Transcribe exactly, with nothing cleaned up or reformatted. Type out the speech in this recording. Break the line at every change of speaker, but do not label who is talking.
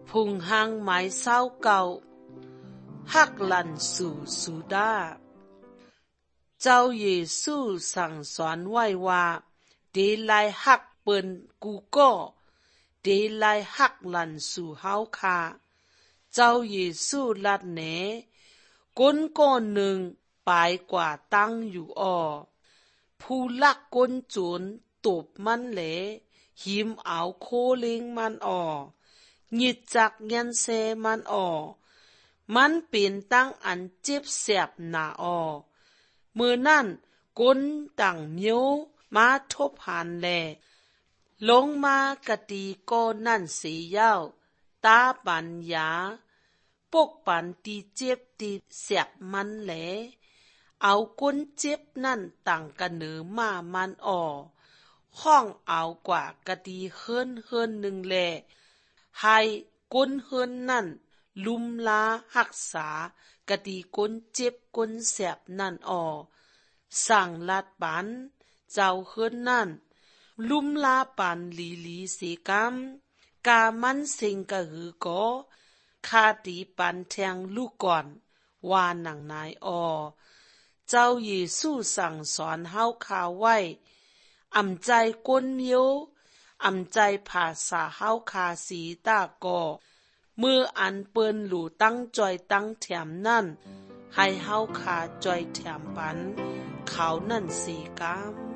พุงหางไม้เศร้าเก่าฮักลันสู่สุดาเจ้าเยซูสั่งสอนไว้ว่าเดลายฮักเปิ้นกูก็เดลายฮักลันสู่เฮาคาเจ้าเยซูลัดแหนก้นก้อนหนึ่งปลายกว่าตั้งอยู่อ่อผู้ลักก้นโจรตบมันแหลหิมเอาโคเล็งมันอ่อหยิดจักยันเซมันอ่อมันเป็นตั้งอันเจ็บแสบหนาอ่อมือนั่นก้นดั่งเมียวมาทบหันแลลงมากะตีก้อนนั่นเสียาวตาปัญญาปกปันตีเจ็บตีแสบมันแหลเอาก้นเจ็บนั่นต่างกันเหนือมามันอ่อห้องเอากว่ากะตีเฮิรนเฮิรนหนึ่งแลให้ก้นเฮิรนนั่นลุมลาหักษากะตีก้นเจ็บก้นแสบนั่นอ่อสั่งลาดปันเจ้าเฮิรนนั่นลุมลาปันลีลีสีกำกามันสิงกะหือก็คาตีปันแทงลูกก่อนว่าหนังนายอ่อเจ้าเยซูสั่งสอนเฮาข่าวไว้อำใจก้นเมียวอำใจภาษาเฮาคาสีตาก่อมืออันเปิ้นหลู่ตั้งจอยตั้งแถมนั่นให้เฮาคาจอยแถมปันเขานั่นสีกาม